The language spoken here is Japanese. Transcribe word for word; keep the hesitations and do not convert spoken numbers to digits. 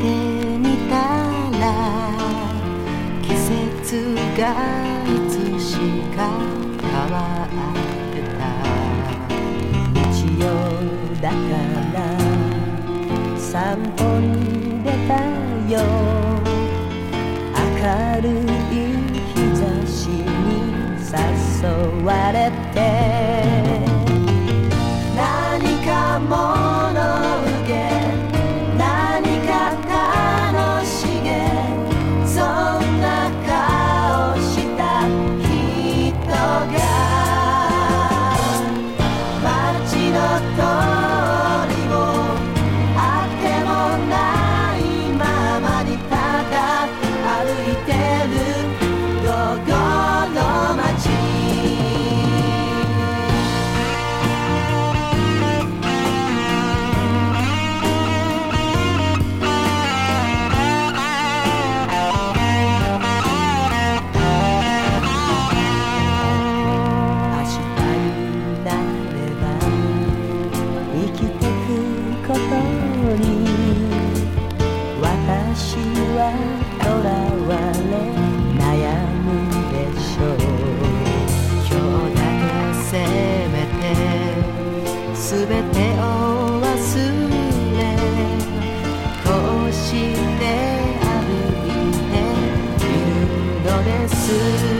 みたら季節がいつしか変わってた。日曜だから散歩に出たよ。明るい日差しに誘われて、何か物憂げ、何か楽しげ、そんな顔した人が街の通りをあってもないままにただ歩いてる午後の街。ことに私はとらわれ悩むでしょう。今日だけせめてすべてを忘れ、こうして歩いているのです。